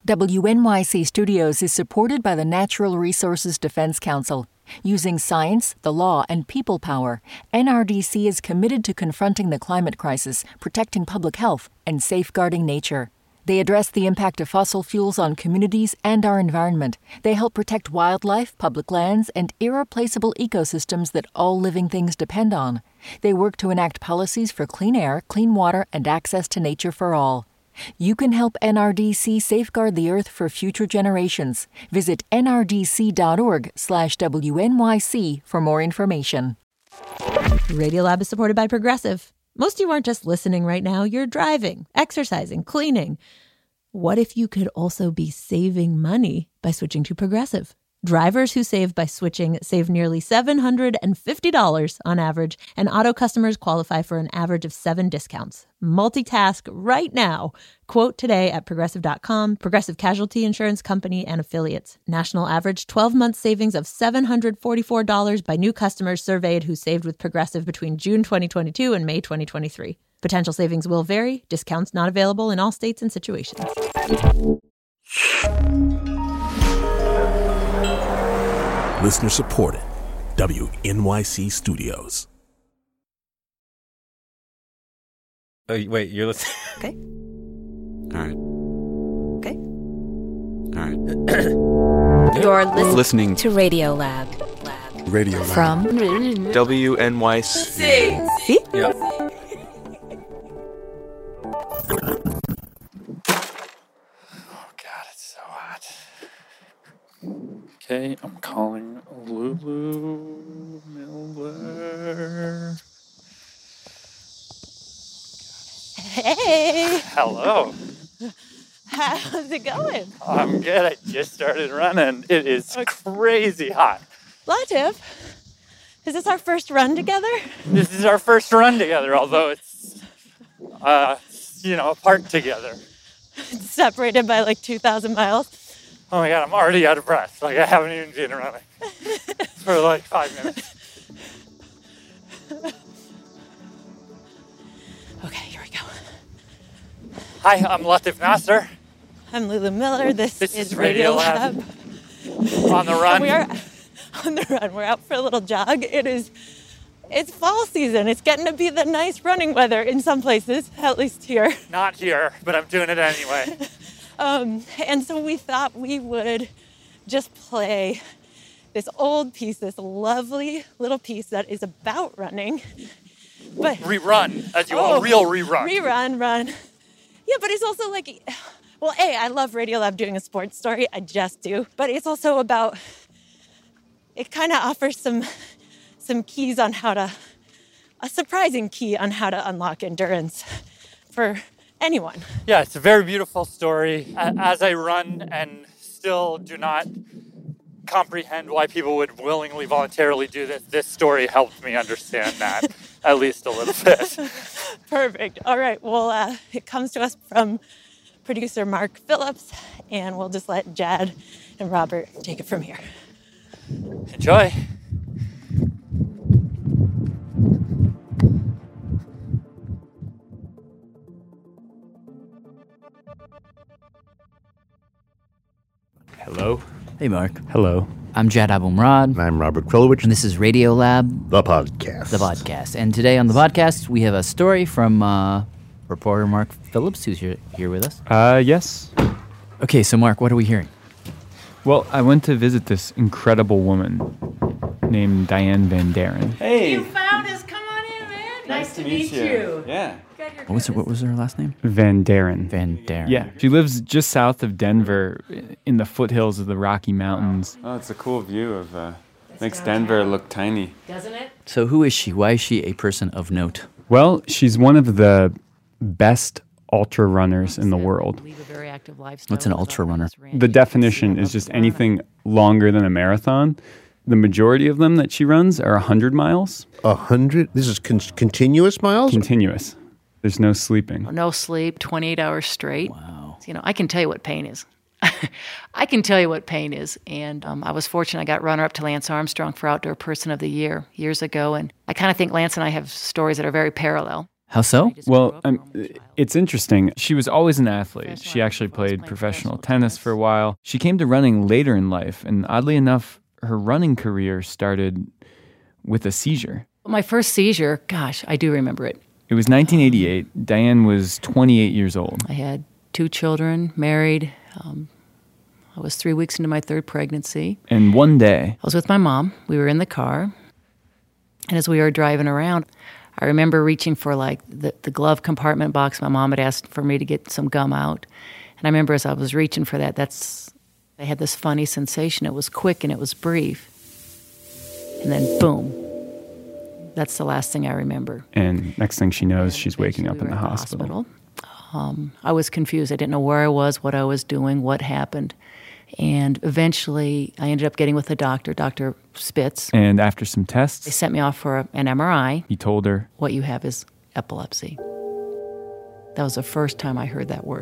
WNYC Studios is supported by the Natural Resources Defense Council. Using science, the law, and people power, NRDC is committed to confronting the climate crisis, protecting public health, and safeguarding nature. They address the impact of fossil fuels on communities and our environment. They help protect wildlife, public lands, and irreplaceable ecosystems that all living things depend on. They work to enact policies for clean air, clean water, and access to nature for all. You can help NRDC safeguard the Earth for future generations. Visit nrdc.org/WNYC for more information. Radiolab is supported by Progressive. Most of you aren't just listening right now. You're driving, exercising, cleaning. What if you could also be saving money by switching to Progressive? Drivers who save by switching save nearly $750 on average, and auto customers qualify for an average of 7 discounts. Multitask right now. Quote today at Progressive.com. Progressive Casualty Insurance Company and Affiliates. National average 12-month savings of $744 by new customers surveyed who saved with Progressive between June 2022 and May 2023. Potential savings will vary. Discounts not available in all states and situations. Listener supported. WNYC Studios. Oh, wait, you're listening? Okay. All right. Okay. All right. You're listening to Radiolab. Radio Lab. From WNYC. See? Yep. Oh, God, it's so hot. Okay, I'm calling Lulu Miller. Hey, Hello. how's it going? I'm good. I just started running. It is crazy hot. Latif, is this our first run together? This is our first run together, although it's, apart together. Separated by like 2,000 miles. Oh my God, I'm already out of breath. Like, I haven't even been running for like 5 minutes. Okay, here we go. Hi, I'm Latif Nasser. I'm Lulu Miller. This is Radiolab. Radiolab. On the run. We are on the run. We're out for a little jog. It's fall season. It's getting to be the nice running weather in some places, at least here. Not here, but I'm doing it anyway. And so we thought we would just play this old piece, this lovely little piece that is about running. But Rerun, as you will, real rerun. Run. Yeah, but it's also like, well, I love Radiolab doing a sports story. I just do. But it's also about, it kind of offers some keys on a surprising key on how to unlock endurance for anyone. Yeah, it's a very beautiful story. As I run and still do not comprehend why people would willingly, voluntarily do this story helped me understand that at least a little bit. Perfect. All right. Well, it comes to us from producer Mark Phillips, and we'll just let Jad and Robert take it from here. Enjoy. Hello. Hey, Mark. Hello. I'm Jad Abumrad. And I'm Robert Krulowicz. And this is Radiolab. The podcast. The podcast. And today on the podcast, we have a story from reporter Mark Phillips, who's here with us. Yes. Okay, so Mark, what are we hearing? Well, I went to visit this incredible woman named Diane Van Daren. Hey! You found us! Come on in, man! Nice to meet you. Yeah. What was her last name? Van Daren. Van Daren. Yeah. She lives just south of Denver in the foothills of the Rocky Mountains. Oh, it's a cool view of, makes Denver look tiny. Doesn't it? So who is she? Why is she a person of note? Well, she's one of the best ultra runners in the world. What's an ultra runner? The definition is just anything longer than a marathon. The majority of them that she runs are 100 miles. 100? This is continuous miles? Continuous. There's no sleeping. No sleep, 28 hours straight. Wow. I can tell you what pain is. I can tell you what pain is. And I was fortunate. I got runner-up to Lance Armstrong for Outdoor Person of the Year years ago. And I kind of think Lance and I have stories that are very parallel. How so? Well, it's interesting. She was always an athlete. She actually played professional tennis for a while. She came to running later in life, and oddly enough, her running career started with a seizure. My first seizure, gosh, I do remember it. It was 1988. Diane was 28 years old. I had 2 children, married. I was 3 weeks into my 3rd pregnancy. And one day, I was with my mom. We were in the car. And as we were driving around, I remember reaching for like the glove compartment box. My mom had asked for me to get some gum out. And I remember as I was reaching for that, I had this funny sensation. It was quick and it was brief. And then boom. That's the last thing I remember. And next thing she knows, she's waking up in the hospital. I was confused. I didn't know where I was, what I was doing, what happened. And eventually, I ended up getting with a doctor, Dr. Spitz. And after some tests, they sent me off for an MRI. He told her, what you have is epilepsy. That was the first time I heard that word.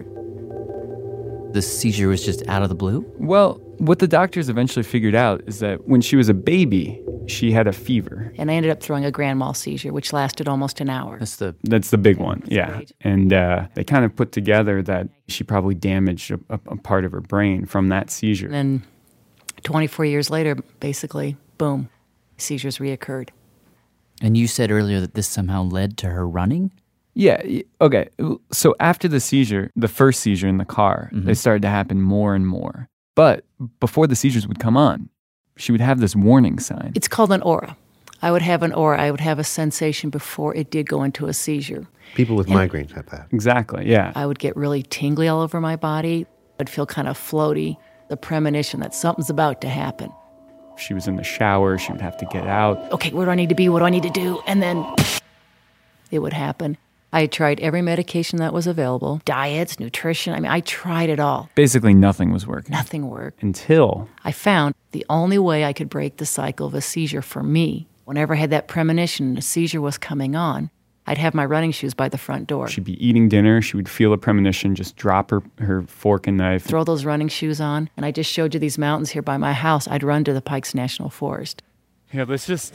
The seizure was just out of the blue? Well, what the doctors eventually figured out is that when she was a baby, she had a fever. And I ended up throwing a grand mal seizure, which lasted almost an hour. That's the big one, yeah. And they kind of put together that she probably damaged a part of her brain from that seizure. And then 24 years later, basically, boom, seizures reoccurred. And you said earlier that this somehow led to her running? Yeah, okay. So after the seizure, the first seizure in the car, they started to happen more and more. But before the seizures would come on, she would have this warning sign. It's called an aura. I would have an aura. I would have a sensation before it did go into a seizure. People with migraines have that. Exactly, yeah. I would get really tingly all over my body. I'd feel kind of floaty. The premonition that something's about to happen. If she was in the shower, she would have to get out. Okay, where do I need to be? What do I need to do? And then it would happen. I tried every medication that was available, diets, nutrition. I mean, I tried it all. Basically, nothing was working. Nothing worked. Until I found the only way I could break the cycle of a seizure for me, whenever I had that premonition and a seizure was coming on, I'd have my running shoes by the front door. She'd be eating dinner. She would feel a premonition, just drop her fork and knife. Throw those running shoes on. And I just showed you these mountains here by my house. I'd run to the Pikes National Forest. Yeah, let's just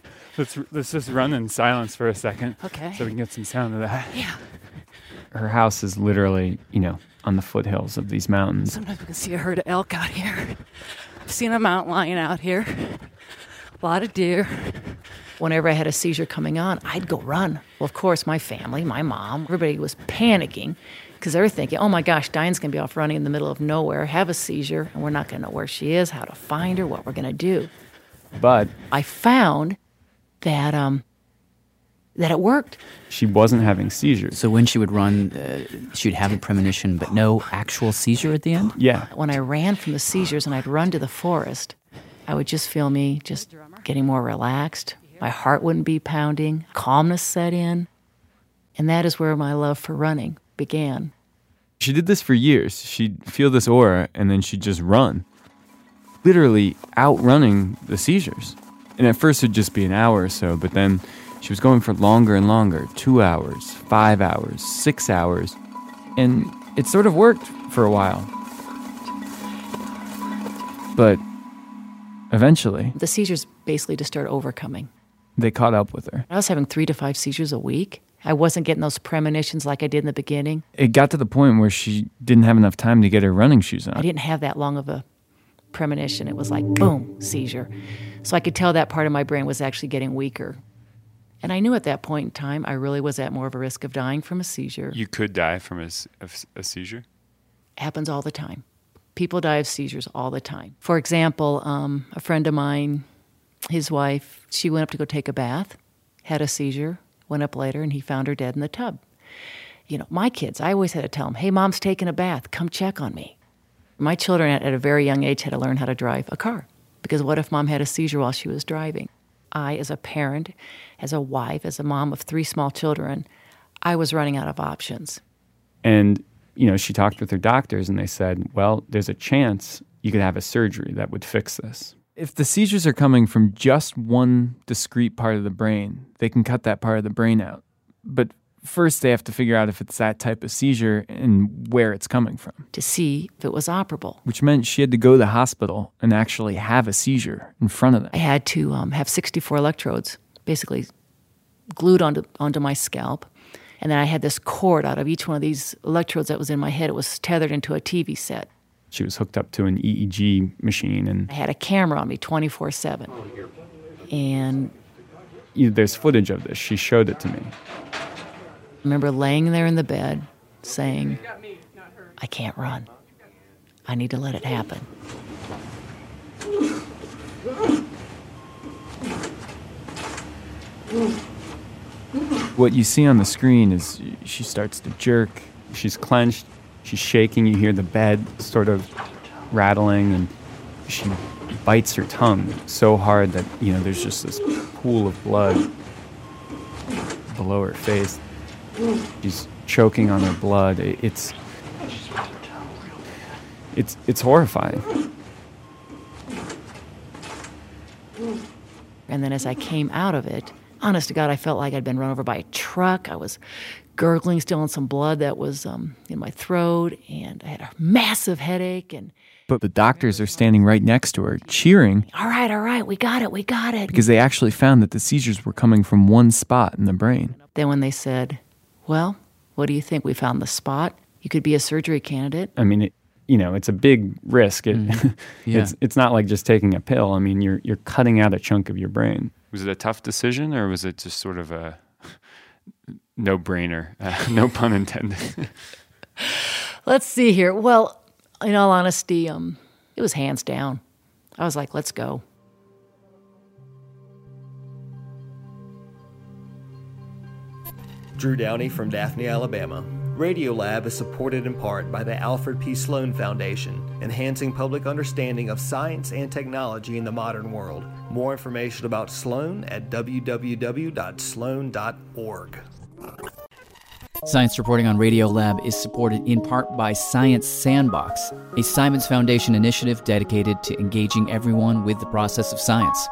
run in silence for a second. Okay. So we can get some sound of that. Yeah. Her house is literally, on the foothills of these mountains. Sometimes we can see a herd of elk out here. I've seen a mountain lion out here. A lot of deer. Whenever I had a seizure coming on, I'd go run. Well, of course, my family, my mom, everybody was panicking because they were thinking, oh my gosh, Diane's going to be off running in the middle of nowhere, have a seizure, and we're not going to know where she is, how to find her, what we're going to do. But I found that it worked. She wasn't having seizures. So when she would run, she'd have a premonition, but no actual seizure at the end? Yeah. When I ran from the seizures and I'd run to the forest, I would just feel me just getting more relaxed. My heart wouldn't be pounding. Calmness set in. And that is where my love for running began. She did this for years. She'd feel this aura, and then she'd just run. Literally outrunning the seizures. And at first it'd just be an hour or so, but then she was going for longer and longer. 2 hours, 5 hours, 6 hours. And it sort of worked for a while. But eventually, the seizures basically just started overcoming. They caught up with her. I was having 3 to 5 seizures a week. I wasn't getting those premonitions like I did in the beginning. It got to the point where she didn't have enough time to get her running shoes on. I didn't have that long of a premonition. It was like, boom, seizure. So I could tell that part of my brain was actually getting weaker. And I knew at that point in time, I really was at more of a risk of dying from a seizure. You could die from a seizure? Happens all the time. People die of seizures all the time. For example, a friend of mine, his wife, she went up to go take a bath, had a seizure, went up later, and he found her dead in the tub. My kids, I always had to tell them, hey, Mom's taking a bath, come check on me. My children at a very young age had to learn how to drive a car, because what if Mom had a seizure while she was driving? I, as a parent, as a wife, as a mom of 3 small children, I was running out of options. And she talked with her doctors and they said, well, there's a chance you could have a surgery that would fix this. If the seizures are coming from just one discrete part of the brain, they can cut that part of the brain out. But first they have to figure out if it's that type of seizure and where it's coming from. To see if it was operable. Which meant she had to go to the hospital and actually have a seizure in front of them. I had to have 64 electrodes basically glued onto my scalp. And then I had this cord out of each one of these electrodes that was in my head. It was tethered into a TV set. She was hooked up to an EEG machine, and I had a camera on me 24/7. And there's footage of this. She showed it to me. I remember laying there in the bed saying, I can't run. I need to let it happen. What you see on the screen is she starts to jerk. She's clenched. She's shaking. You hear the bed sort of rattling, and she bites her tongue so hard that, there's just this pool of blood below her face. She's choking on her blood. It's horrifying. And then as I came out of it, honest to God, I felt like I'd been run over by a truck. I was gurgling still on some blood that was in my throat, and I had a massive headache. But the doctors are standing right next to her, cheering. All right, we got it. Because they actually found that the seizures were coming from one spot in the brain. Then when they said, well, what do you think? We found the spot. You could be a surgery candidate. I mean, it's a big risk. It's not like just taking a pill. I mean, you're cutting out a chunk of your brain. Was it a tough decision, or was it just sort of a no-brainer? No pun intended. Let's see here. Well, in all honesty, it was hands down. I was like, let's go. Drew Downey from Daphne, Alabama. Radiolab is supported in part by the Alfred P. Sloan Foundation, enhancing public understanding of science and technology in the modern world. More information about Sloan at www.sloan.org. Science reporting on Radiolab is supported in part by Science Sandbox, a Simons Foundation initiative dedicated to engaging everyone with the process of science.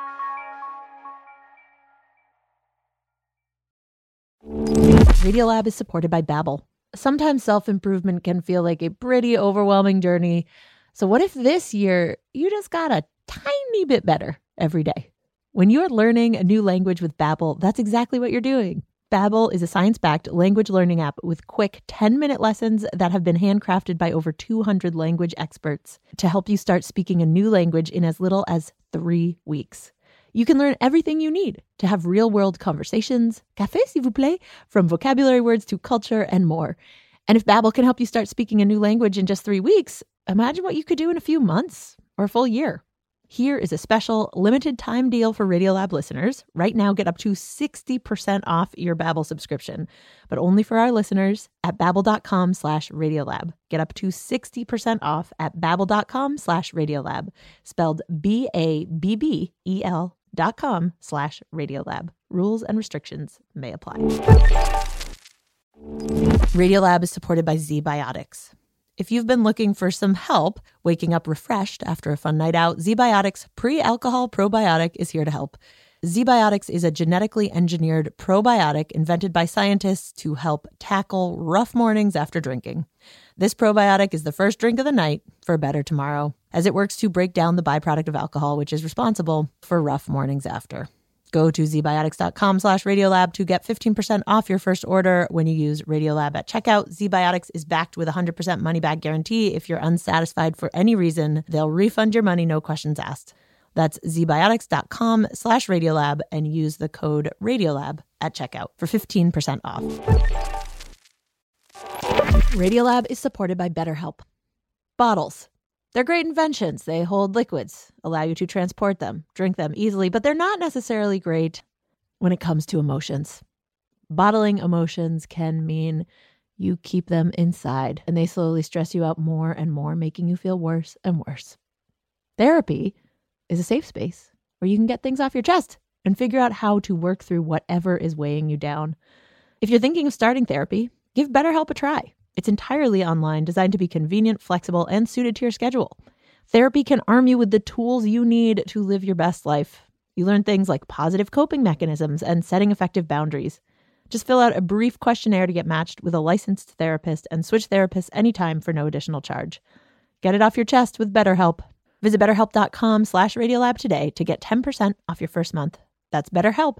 Radiolab is supported by Babbel. Sometimes self-improvement can feel like a pretty overwhelming journey. So what if this year you just got a tiny bit better every day? When you're learning a new language with Babbel, that's exactly what you're doing. Babbel is a science-backed language learning app with quick 10-minute lessons that have been handcrafted by over 200 language experts to help you start speaking a new language in as little as 3 weeks. You can learn everything you need to have real-world conversations, café s'il vous plaît, from vocabulary words to culture and more. And if Babbel can help you start speaking a new language in just 3 weeks, imagine what you could do in a few months or a full year. Here is a special limited time deal for Radiolab listeners. Right now, get up to 60% off your Babbel subscription, but only for our listeners at babbel.com/Radiolab. Get up to 60% off at babbel.com/Radiolab, spelled BABBEL.com/Radiolab. Rules and restrictions may apply. Radiolab is supported by ZBiotics. If you've been looking for some help waking up refreshed after a fun night out, ZBiotics Pre-Alcohol Probiotic is here to help. ZBiotics is a genetically engineered probiotic invented by scientists to help tackle rough mornings after drinking. This probiotic is the first drink of the night for a better tomorrow, as it works to break down the byproduct of alcohol, which is responsible for rough mornings after. Go to zbiotics.com/Radiolab to get 15% off your first order when you use Radiolab at checkout. ZBiotics is backed with a 100% money-back guarantee. If you're unsatisfied for any reason, they'll refund your money, no questions asked. That's zbiotics.com/Radiolab and use the code Radiolab at checkout for 15% off. Radiolab is supported by BetterHelp. Bottles. They're great inventions. They hold liquids, allow you to transport them, drink them easily, but they're not necessarily great when it comes to emotions. Bottling emotions can mean you keep them inside and they slowly stress you out more and more, making you feel worse and worse. Therapy is a safe space where you can get things off your chest and figure out how to work through whatever is weighing you down. If you're thinking of starting therapy, give BetterHelp a try. It's entirely online, designed to be convenient, flexible, and suited to your schedule. Therapy can arm you with the tools you need to live your best life. You learn things like positive coping mechanisms and setting effective boundaries. Just fill out a brief questionnaire to get matched with a licensed therapist and switch therapists anytime for no additional charge. Get it off your chest with BetterHelp. Visit BetterHelp.com/Radiolab today to get 10% off your first month. That's BetterHelp,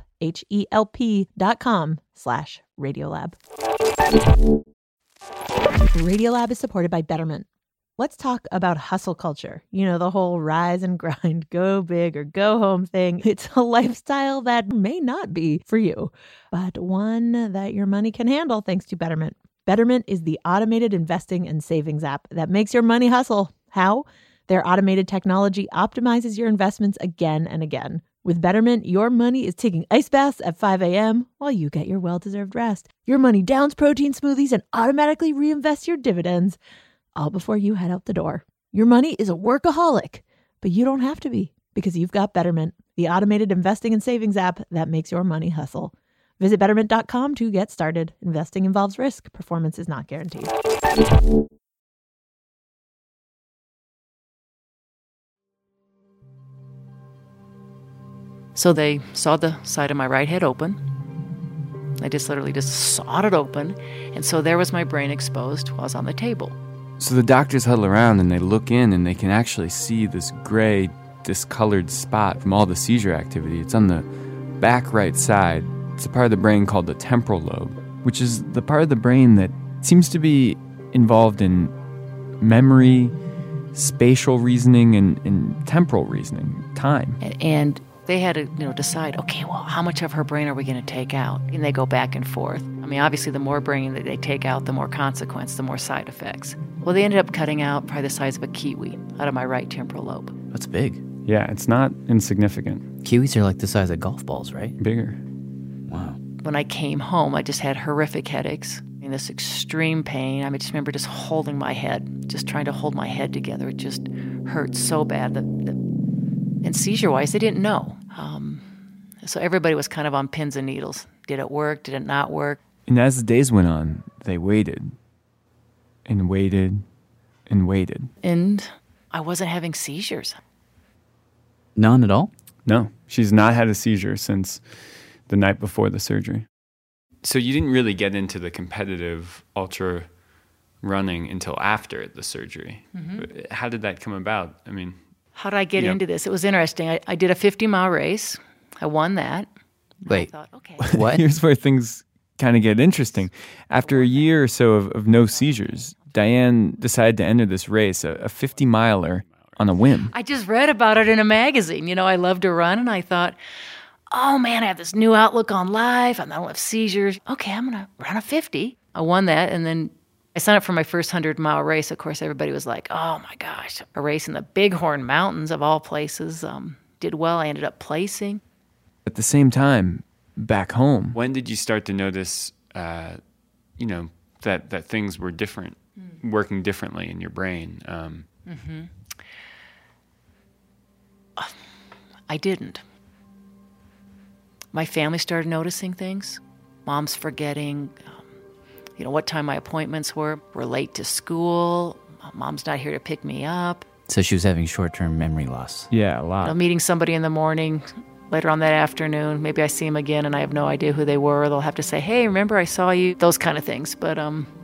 HELP.com/Radiolab. Radiolab is supported by Betterment. Let's talk about hustle culture. You know, the whole rise and grind, go big or go home thing. It's a lifestyle that may not be for you, but one that your money can handle thanks to Betterment. Betterment is the automated investing and savings app that makes your money hustle. How? Their automated technology optimizes your investments again and again. With Betterment, your money is taking ice baths at 5 a.m. while you get your well-deserved rest. Your money downs protein smoothies and automatically reinvests your dividends, all before you head out the door. Your money is a workaholic, but you don't have to be, because you've got Betterment, the automated investing and savings app that makes your money hustle. Visit Betterment.com to get started. Investing involves risk. Performance is not guaranteed. So they sawed the side of my right head open. They just literally sawed it open. And so there was my brain exposed while I was on the table. So the doctors huddle around and they look in and they can actually see this gray, discolored spot from all the seizure activity. It's on the back right side. It's a part of the brain called the temporal lobe, which is the part of the brain that seems to be involved in memory, spatial reasoning, and temporal reasoning, time. And they had to, decide, okay, well, how much of her brain are we going to take out? And they go back and forth. I mean, obviously, the more brain that they take out, the more consequence, the more side effects. Well, they ended up cutting out probably the size of a kiwi out of my right temporal lobe. That's big. Yeah, it's not insignificant. Kiwis are like the size of golf balls, right? Bigger. Wow. When I came home, I just had horrific headaches and this extreme pain. I just remember just holding my head, just trying to hold my head together. It just hurt so bad. And seizure-wise, they didn't know. So everybody was kind of on pins and needles. Did it work? Did it not work? And as the days went on, they waited and waited and waited. And I wasn't having seizures. None at all? No. She's not had a seizure since the night before the surgery. So you didn't really get into the competitive ultra running until after the surgery. Mm-hmm. How did that come about? I mean... How did I get into this? It was interesting. I did a 50-mile race. I won that. Wait, I thought, okay. What? Here's where things kind of get interesting. After a year or so of no seizures, Diane decided to enter this race, a 50-miler, on a whim. I just read about it in a magazine. I love to run, and I thought, oh, man, I have this new outlook on life. I don't have seizures. Okay, I'm going to run a 50. I won that, and then I signed up for my first 100-mile race. Of course, everybody was like, oh, my gosh, a race in the Bighorn Mountains, of all places. Did well. I ended up placing. At the same time, back home, when did you start to notice, that things were different, working differently in your brain? I didn't. My family started noticing things. Mom's forgetting, what time my appointments were. We're late to school. Mom's not here to pick me up. So she was having short-term memory loss. Yeah, a lot. Meeting somebody in the morning, later on that afternoon, maybe I see them again and I have no idea who they were. They'll have to say, hey, remember I saw you? Those kind of things. But,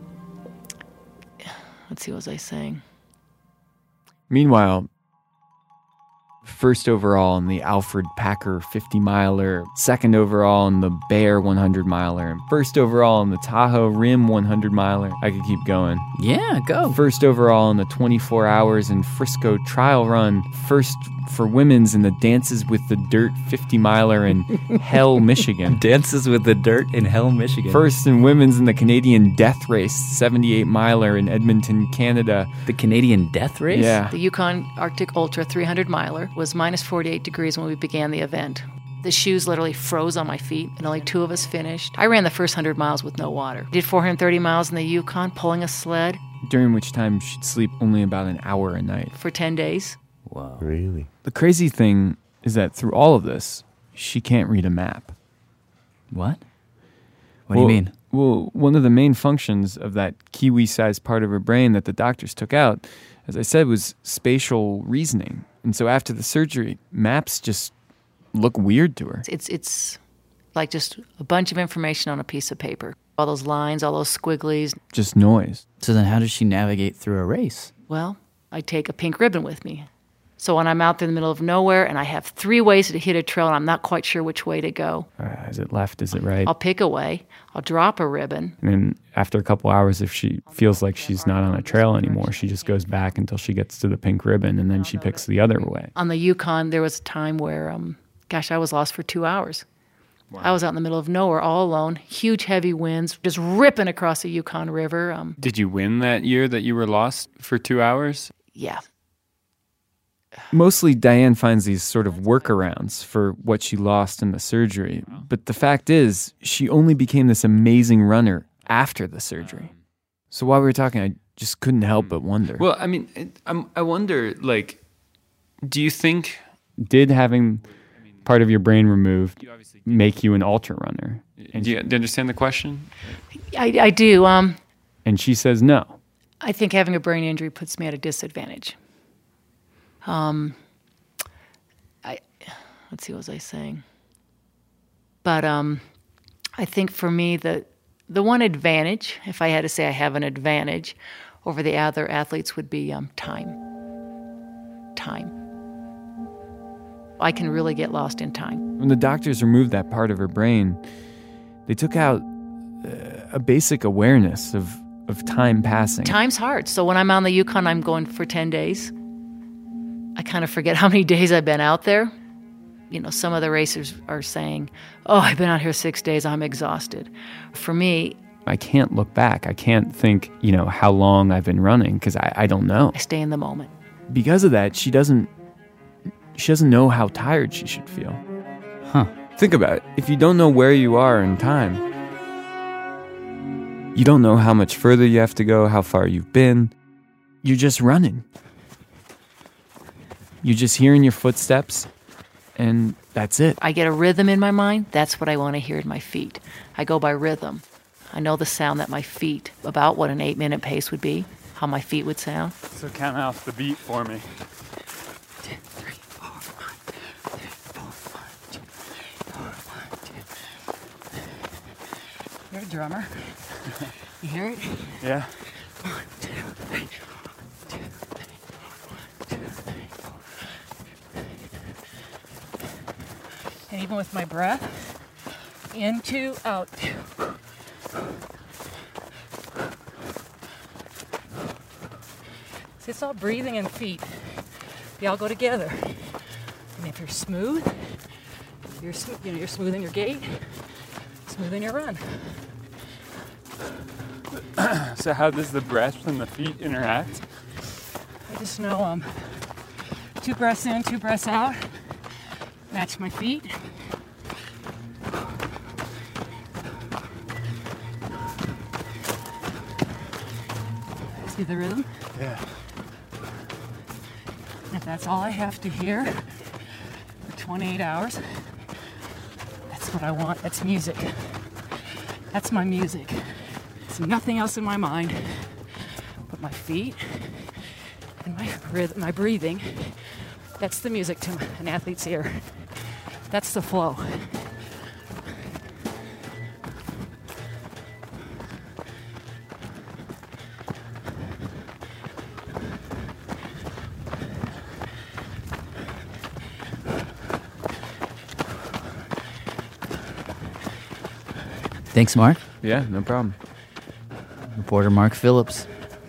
let's see, what was I saying? Meanwhile, first overall in the Alfred Packer 50-miler, second overall in the Bear 100-miler, and first overall in the Tahoe Rim 100-miler. I could keep going. Yeah, go. First overall in the 24 Hours in Frisco Trial Run. First for women's in the Dances with the Dirt 50-miler in Hell, Michigan. Dances with the Dirt in Hell, Michigan. First in women's in the Canadian Death Race 78-miler in Edmonton, Canada. The Canadian Death Race? Yeah. The Yukon Arctic Ultra 300-miler was minus 48 degrees when we began the event. The shoes literally froze on my feet, and only 2 of us finished. I ran the first 100 miles with no water. Did 430 miles in the Yukon, pulling a sled. During which time she'd sleep only about an hour a night. For 10 days. Wow. Really? The crazy thing is that through all of this, she can't read a map. What? What do you mean? Well, one of the main functions of that kiwi-sized part of her brain that the doctors took out, as I said, was spatial reasoning. And so after the surgery, maps just look weird to her. It's like just a bunch of information on a piece of paper. All those lines, all those squigglies. Just noise. So then how does she navigate through a race? Well, I take a pink ribbon with me. So when I'm out there in the middle of nowhere and I have 3 ways to hit a trail and I'm not quite sure which way to go. Is it left? Is it right? I'll pick a way. I'll drop a ribbon. And then after a couple hours, if she feels like she's not on a trail anymore, she just goes back until she gets to the pink ribbon, and then she picks the other way. On the Yukon, there was a time where, I was lost for 2 hours. Wow. I was out in the middle of nowhere all alone, huge heavy winds, just ripping across the Yukon River. Did you win that year that you were lost for 2 hours? Yeah. Mostly Diane finds these sort of workarounds for what she lost in the surgery. But the fact is, she only became this amazing runner after the surgery. So while we were talking, I just couldn't help but wonder. Well, I mean, I wonder, like, do you think... Did having part of your brain removed make you an ultra runner? And do you understand the question? I do. And she says no. I think having a brain injury puts me at a disadvantage. Let's see, what was I saying? But I think for me, the one advantage, if I had to say I have an advantage over the other athletes, would be time. Time. I can really get lost in time. When the doctors removed that part of her brain, they took out a basic awareness of time passing. Time's hard. So when I'm on the Yukon, I'm going for 10 days. I kind of forget how many days I've been out there. You know, some of the racers are saying, oh, I've been out here 6 days, I'm exhausted. For me, I can't look back. I can't think, how long I've been running, because I don't know. I stay in the moment. Because of that, she doesn't know how tired she should feel. Huh. Think about it. If you don't know where you are in time, you don't know how much further you have to go, how far you've been. You're just running. You're just hearing your footsteps, and that's it. I get a rhythm in my mind. That's what I want to hear in my feet. I go by rhythm. I know the sound that my feet, about what an 8-minute pace would be, how my feet would sound. So count off the beat for me. 2, 3, 4, 5, 3, 4, 5, 2, 4, 1, 2. You're a drummer. You hear it? Yeah. 1, 2, 3. And even with my breath, in, 2, out. See, it's all breathing and feet. They all go together. And if you're smooth, you're smooth in your gait, smooth in your run. So how does the breath and the feet interact? I just know 2 breaths in, 2 breaths out. Match my feet. See the rhythm? Yeah. And if that's all I have to hear for 28 hours, that's what I want. That's music. That's my music. There's nothing else in my mind but my feet and my breathing. That's the music to an athlete's ear. That's the flow. Thanks, Mark. Yeah, no problem. Reporter Mark Phillips.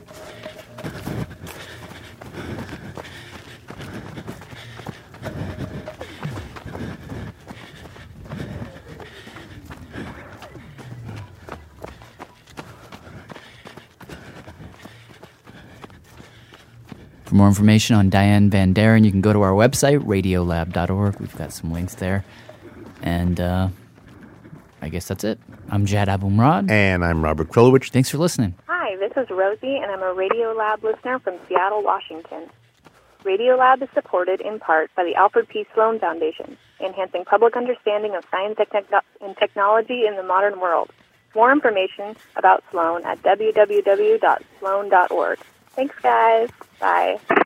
For more information on Diane Van Daren, you can go to our website, radiolab.org. We've got some links there. And I guess that's it. I'm Jad Abumrad. And I'm Robert Krulowicz. Thanks for listening. Hi, this is Rosie, and I'm a Radiolab listener from Seattle, Washington. Radiolab is supported in part by the Alfred P. Sloan Foundation, enhancing public understanding of science and technology in the modern world. More information about Sloan at www.sloan.org. Thanks, guys. Bye.